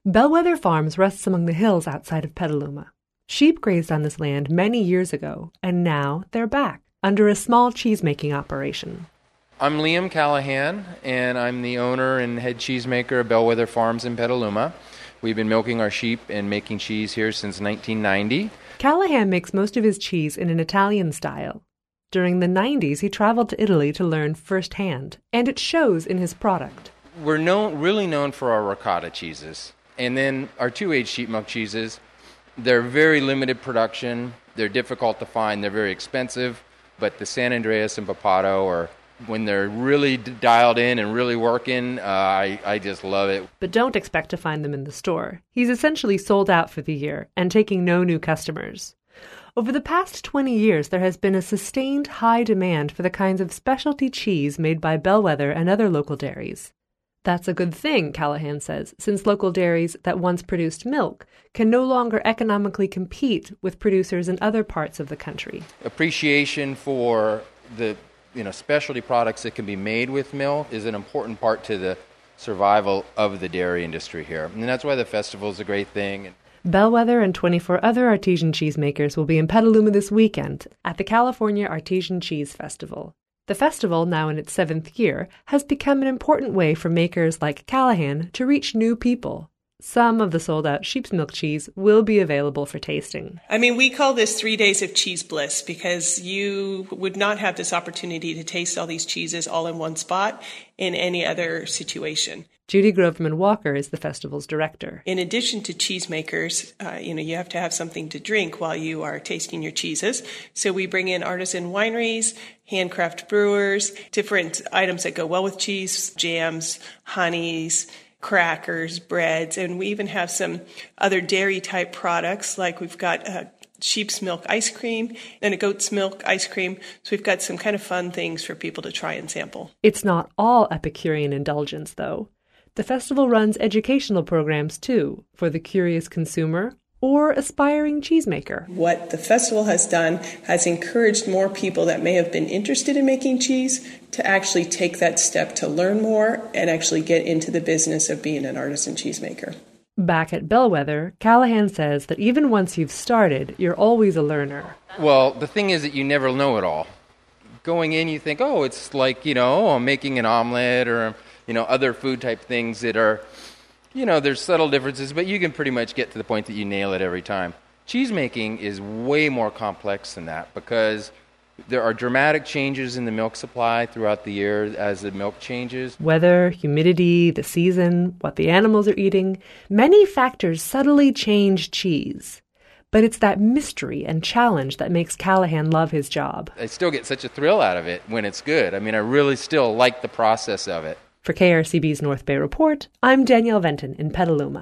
Bellwether Farms rests among the hills outside of Petaluma. Sheep grazed on this land many years ago, and now they're back, under a small cheese-making operation. I'm Liam Callahan, and I'm the owner and head cheesemaker of Bellwether Farms in Petaluma. We've been milking our sheep and making cheese here since 1990. Callahan makes most of his cheese in an Italian style. During the 90s, he traveled to Italy to learn firsthand, and it shows in his product. We're really known for our ricotta cheeses. And then our two-age sheep milk cheeses, they're very limited production. They're difficult to find. They're very expensive. But the San Andreas and Papato, or when they're really dialed in and really working, I just love it. But don't expect to find them in the store. He's essentially sold out for the year and taking no new customers. Over the past 20 years, there has been a sustained high demand for the kinds of specialty cheese made by Bellwether and other local dairies. That's a good thing, Callahan says, since local dairies that once produced milk can no longer economically compete with producers in other parts of the country. Appreciation for the specialty products that can be made with milk is an important part to the survival of the dairy industry here. And that's why the festival is a great thing. Bellwether and 24 other artesian cheesemakers will be in Petaluma this weekend at the California Artesian Cheese Festival. The festival, now in its 7th year, has become an important way for makers like Callahan to reach new people. Some of the sold-out sheep's milk cheese will be available for tasting. We call this 3 days of cheese bliss because you would not have this opportunity to taste all these cheeses all in one spot in any other situation. Judy Groverman Walker is the festival's director. In addition to cheesemakers, you have to have something to drink while you are tasting your cheeses. So we bring in artisan wineries, handcraft brewers, different items that go well with cheese, jams, honeys, crackers, breads, and we even have some other dairy-type products, like we've got sheep's milk ice cream and a goat's milk ice cream. So we've got some kind of fun things for people to try and sample. It's not all Epicurean indulgence, though. The festival runs educational programs, too, for the curious consumer or aspiring cheesemaker. What the festival has done has encouraged more people that may have been interested in making cheese to actually take that step to learn more and actually get into the business of being an artisan cheesemaker. Back at Bellwether, Callahan says that even once you've started, you're always a learner. Well, the thing is that you never know it all. Going in, you think, it's like, I'm making an omelet or, other food type things that are, there's subtle differences, but you can pretty much get to the point that you nail it every time. Cheese making is way more complex than that because there are dramatic changes in the milk supply throughout the year as the milk changes. Weather, humidity, the season, what the animals are eating. Many factors subtly change cheese. But it's that mystery and challenge that makes Callahan love his job. I still get such a thrill out of it when it's good. I really still like the process of it. For KRCB's North Bay Report, I'm Danielle Venton in Petaluma.